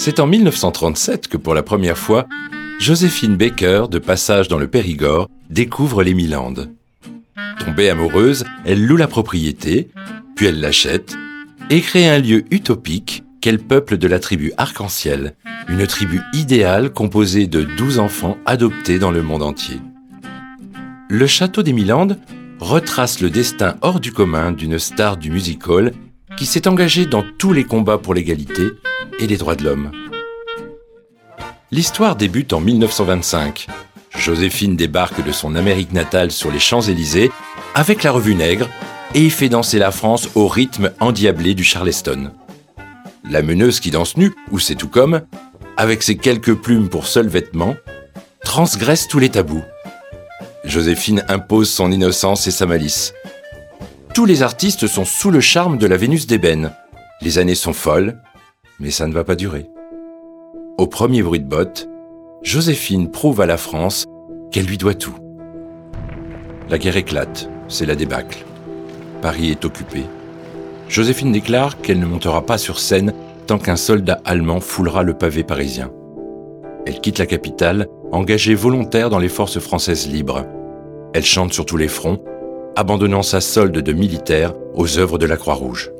C'est en 1937 que pour la première fois, Joséphine Baker, de passage dans le Périgord, découvre les Milandes. Tombée amoureuse, elle loue la propriété, puis elle l'achète et crée un lieu utopique qu'elle peuple de la tribu Arc-en-Ciel, une tribu idéale composée de 12 enfants adoptés dans le monde entier. Le château des Milandes retrace le destin hors du commun d'une star du music-hall qui s'est engagée dans tous les combats pour l'égalité et les droits de l'homme. L'histoire débute en 1925. Joséphine débarque de son Amérique natale sur les Champs-Élysées avec la revue Nègre et y fait danser la France au rythme endiablé du Charleston. La meneuse qui danse nue, ou c'est tout comme, avec ses quelques plumes pour seul vêtement, transgresse tous les tabous. Joséphine impose son innocence et sa malice. Tous les artistes sont sous le charme de la Vénus d'ébène. Les années sont folles, mais ça ne va pas durer. Au premier bruit de bottes, Joséphine prouve à la France qu'elle lui doit tout. La guerre éclate, c'est la débâcle. Paris est occupé. Joséphine déclare qu'elle ne montera pas sur scène tant qu'un soldat allemand foulera le pavé parisien. Elle quitte la capitale, engagée volontaire dans les forces françaises libres. Elle chante sur tous les fronts, abandonnant sa solde de militaire aux œuvres de la Croix-Rouge.